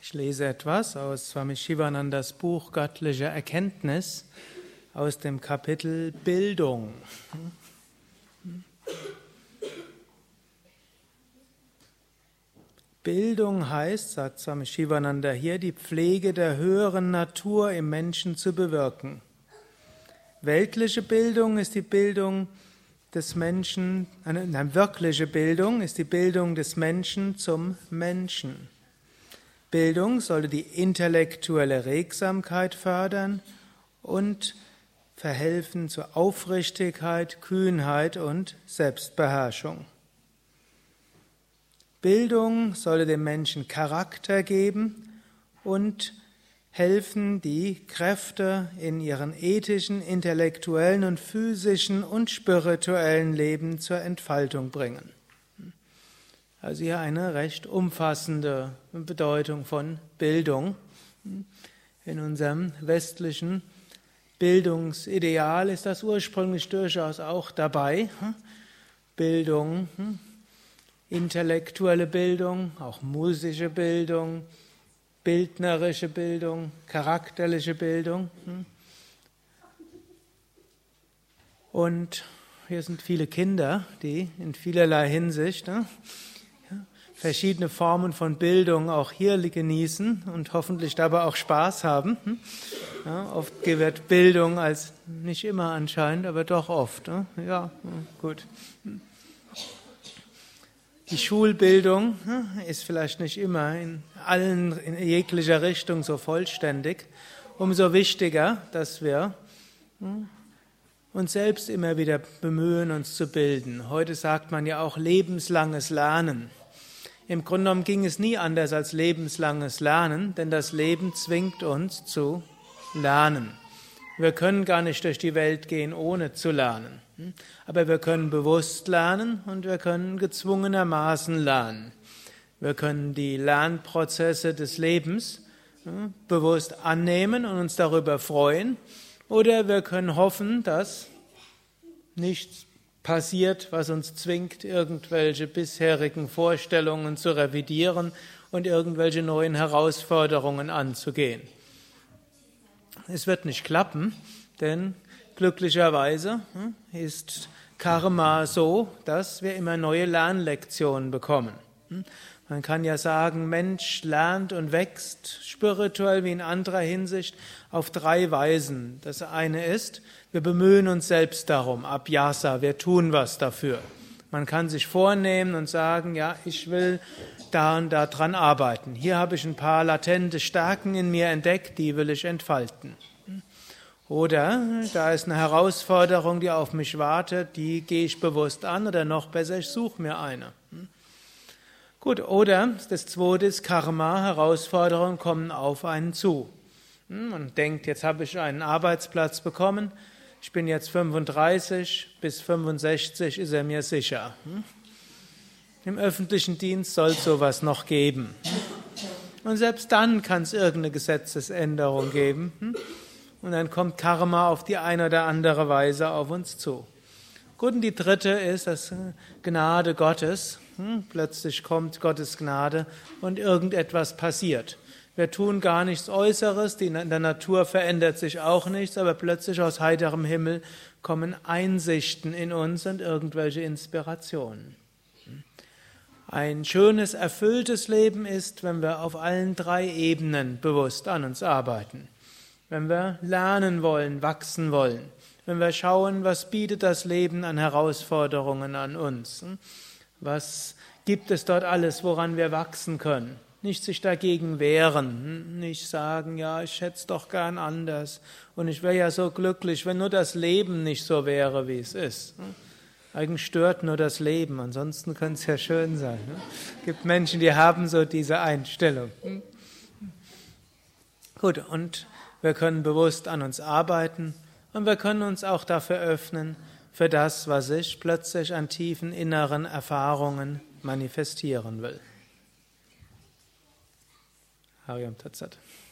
Ich lese etwas aus Swami Shivanandas Buch Göttliche Erkenntnis aus dem Kapitel Bildung. Bildung heißt, sagt Swami Shivananda hier, die Pflege der höheren Natur im Menschen zu bewirken. Weltliche Bildung ist die Bildung des Menschen, eine wirkliche Bildung ist die Bildung des Menschen zum Menschen. Bildung sollte die intellektuelle Regsamkeit fördern und verhelfen zur Aufrichtigkeit, Kühnheit und Selbstbeherrschung. Bildung sollte dem Menschen Charakter geben und helfen, die Kräfte in ihren ethischen, intellektuellen und physischen und spirituellen Leben zur Entfaltung bringen. Also hier eine recht umfassende Bedeutung von Bildung. In unserem westlichen Bildungsideal ist das ursprünglich durchaus auch dabei. Bildung, intellektuelle Bildung, auch musische Bildung, bildnerische Bildung, charakterliche Bildung. Und hier sind viele Kinder, die in vielerlei Hinsicht verschiedene Formen von Bildung auch hier genießen und hoffentlich dabei auch Spaß haben. Ja, oft wird Bildung als, nicht immer anscheinend, aber doch oft. Ja, gut. Die Schulbildung ist vielleicht nicht immer in jeglicher Richtung so vollständig. Umso wichtiger, dass wir uns selbst immer wieder bemühen, uns zu bilden. Heute sagt man ja auch lebenslanges Lernen. Im Grunde genommen ging es nie anders als lebenslanges Lernen, denn das Leben zwingt uns zu lernen. Wir können gar nicht durch die Welt gehen, ohne zu lernen. Aber wir können bewusst lernen und wir können gezwungenermaßen lernen. Wir können die Lernprozesse des Lebens bewusst annehmen und uns darüber freuen. Oder wir können hoffen, dass nichts passiert, was uns zwingt, irgendwelche bisherigen Vorstellungen zu revidieren und irgendwelche neuen Herausforderungen anzugehen. Es wird nicht klappen, denn glücklicherweise ist Karma so, dass wir immer neue Lernlektionen bekommen. Man kann ja sagen, Mensch lernt und wächst spirituell wie in anderer Hinsicht auf 3 Weisen. Das eine ist, wir bemühen uns selbst darum, Abhyasa, wir tun was dafür. Man kann sich vornehmen und sagen, ja, ich will da und da dran arbeiten. Hier habe ich ein paar latente Stärken in mir entdeckt, die will ich entfalten. Oder da ist eine Herausforderung, die auf mich wartet, die gehe ich bewusst an, oder noch besser, ich suche mir eine. Gut, oder das zweite ist Karma, Herausforderungen kommen auf einen zu. Man denkt, jetzt habe ich einen Arbeitsplatz bekommen, ich bin jetzt 35, bis 65 ist er mir sicher. Im öffentlichen Dienst soll es sowas noch geben. Und selbst dann kann es irgendeine Gesetzesänderung geben. Und dann kommt Karma auf die eine oder andere Weise auf uns zu. Gut, und die dritte ist das Gnade Gottes. Plötzlich kommt Gottes Gnade und irgendetwas passiert. Wir tun gar nichts Äußeres, in der Natur verändert sich auch nichts, aber plötzlich aus heiterem Himmel kommen Einsichten in uns und irgendwelche Inspirationen. Ein schönes, erfülltes Leben ist, wenn wir auf allen 3 Ebenen bewusst an uns arbeiten. Wenn wir lernen wollen, wachsen wollen. Wenn wir schauen, was bietet das Leben an Herausforderungen an uns. Was gibt es dort alles, woran wir wachsen können? Nicht sich dagegen wehren, nicht sagen, ja, ich hätte es doch gern anders und ich wäre ja so glücklich, wenn nur das Leben nicht so wäre, wie es ist. Eigentlich stört nur das Leben, ansonsten könnte es ja schön sein. Es gibt Menschen, die haben so diese Einstellung. Gut, und wir können bewusst an uns arbeiten und wir können uns auch dafür öffnen, für das, was sich plötzlich an tiefen inneren Erfahrungen manifestieren will. Hariam Tat Sat.